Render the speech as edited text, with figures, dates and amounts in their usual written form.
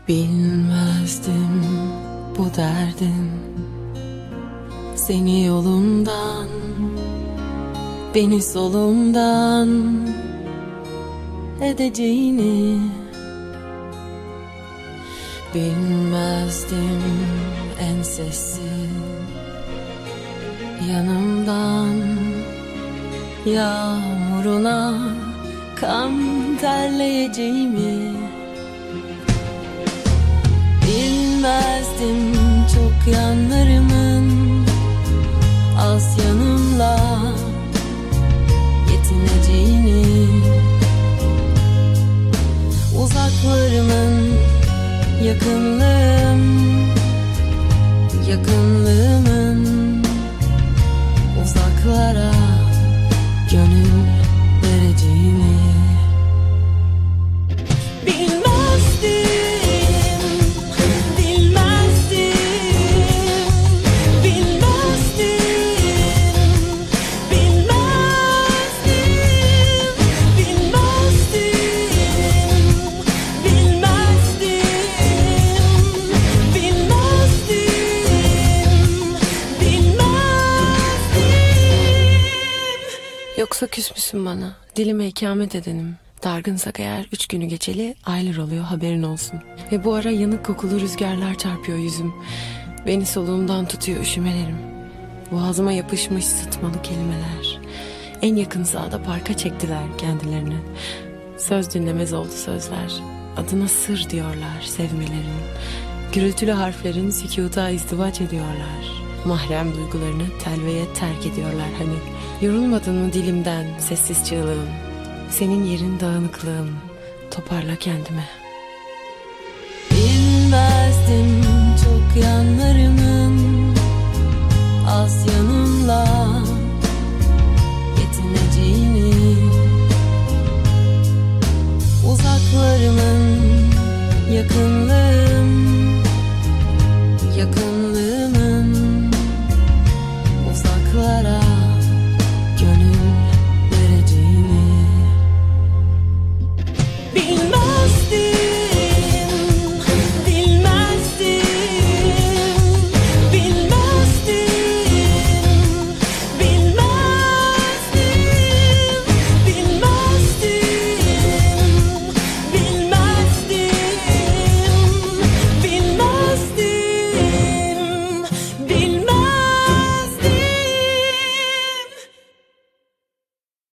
Bilmezdim bu derdin seni yolumdan, beni solumdan edeceğini. Bilmezdim en sessiz yanımdan yağmuruna kan terleyeceğimi. Bilmezdim çok yanlarımın az yanımla yetineceğini. Uzaklarımın yakınlığımın uzaklara gönül vereceğini. Yoksa küs müsün bana? Dilime ikamet edenim. Dargınsak eğer 3 günü geçeli aylar oluyor, haberin olsun. Ve bu ara yanık kokulu rüzgarlar çarpıyor yüzüm. Beni soluğumdan tutuyor üşümelerim. Boğazıma yapışmış sıtmalı kelimeler. En yakın sahada parka çektiler kendilerini. Söz dinlemez oldu sözler. Adına sır diyorlar sevmelerin. Gürültülü harflerin sükuta izdivaç ediyorlar. Mahrem duygularını telveye terk ediyorlar hani. Yorulmadın mı dilimden sessiz çığlığım? Senin yerin dağınıklığım, toparla kendime. Bilmezdim çok yanlarımın az yanımla yetineceğini. Uzaklarımın yakın